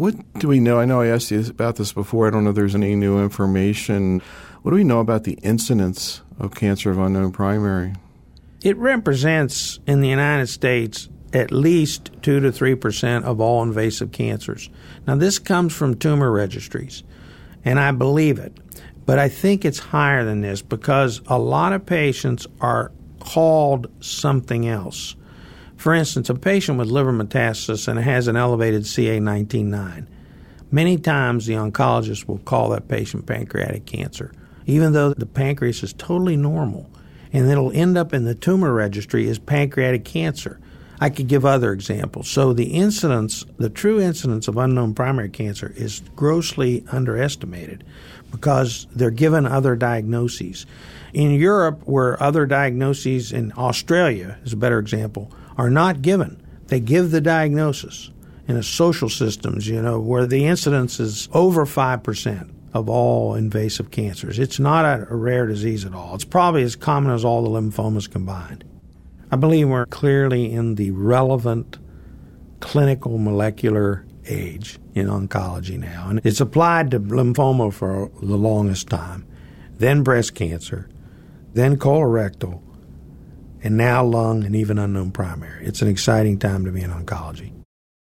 What do we know? I know I asked you about this before. I don't know if there's any new information. What do we know about the incidence of cancer of unknown primary? It represents, in the United States, at least 2 to 3% of all invasive cancers. Now, this comes from tumor registries, and I believe it. But I think it's higher than this because a lot of patients are called something else. For instance, a patient with liver metastasis and has an elevated CA19-9. Many times the oncologist will call that patient pancreatic cancer, even though the pancreas is totally normal, and it'll end up in the tumor registry as pancreatic cancer. I could give other examples. So the incidence, the true incidence of unknown primary cancer is grossly underestimated because they're given other diagnoses. In Europe, where other diagnoses, in Australia is a better example, are not given. They give the diagnosis. In the social systems, where the incidence is over 5% of all invasive cancers. It's not a rare disease at all. It's probably as common as all the lymphomas combined. I believe we're clearly in the relevant clinical molecular age in oncology now. And it's applied to lymphoma for the longest time, then breast cancer, then colorectal, and now lung and even unknown primary. It's an exciting time to be in oncology.